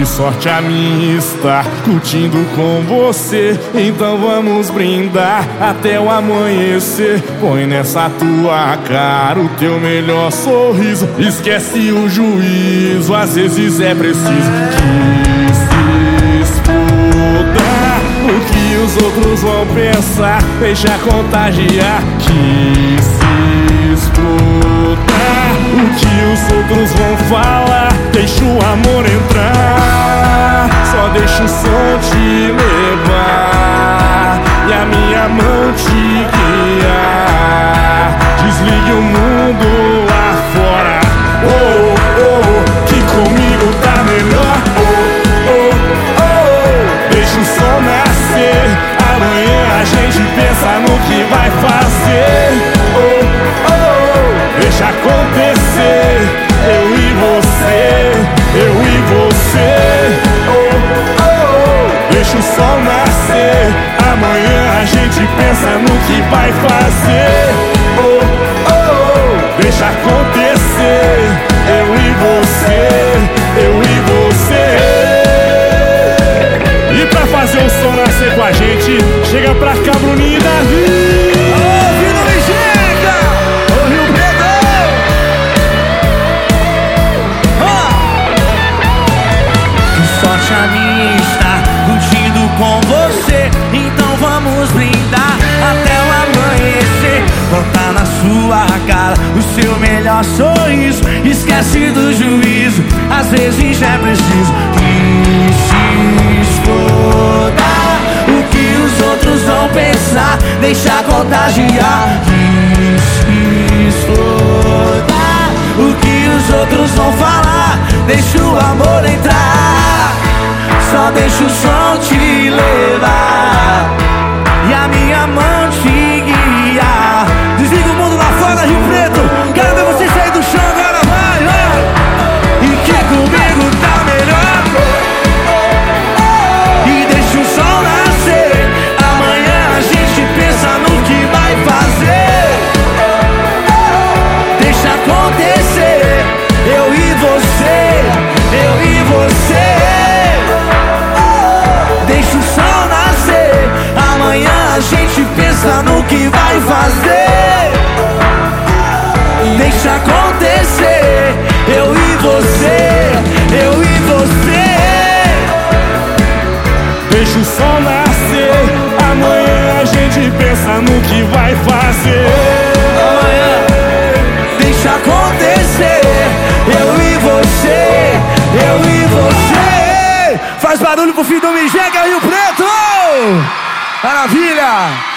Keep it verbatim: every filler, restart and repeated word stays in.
sorte a minha estar curtindo com você. Então vamos brindar até o amanhecer. Põe nessa tua cara o teu melhor sorriso. Esquece o juízo, às vezes é preciso que se exploda o que os outros vão pensar. Deixa contagiar. Que se exploda o que os outros vão falar. Deixa o amor entrar, só deixa o som te levar e a minha mão te guiar. Desligue o mundo lá fora, oh, oh, que comigo tá melhor. Oh, oh, oh, deixa o sol nascer. Amanhã a gente pensa no que vai fazer. Oh, oh, deixa acontecer. Eu e você, eu e você. Oh, oh, deixa o sol nascer. Amanhã a gente pensa no que vai fazer. Oh, oh, deixa acontecer. Eu e você, eu e você. E pra fazer o sol nascer com a gente, chega pra cá, Bruninho e Davi. A minha está curtindo com você. Então vamos brindar até o amanhecer. Botar na sua cara o seu melhor sorriso. Esquece do juízo, às vezes é preciso que se exploda o que os outros vão pensar. Deixa contagiar. Que se exploda o que os outros vão falar. Deixa o amor entrar, só deixa o som te levar e a minha mão te guiar. Desliga o mundo lá fora, Rio Preto. Quero ver você sair do chão agora, vai, vai. E que comigo tá melhor. E deixa o sol nascer. Amanhã a gente pensa no que vai fazer. Deixa acontecer. Eu e você, eu e você. Deixa o sol nascer. Amanhã a gente pensa no que vai fazer. Deixa acontecer. Eu e você, eu e você. Deixa o sol nascer. Amanhã a gente pensa no que vai fazer. Amanhã, deixa acontecer. Eu e você, eu e você. Faz barulho pro fim do Mijega, Rio Preto! Maravilha!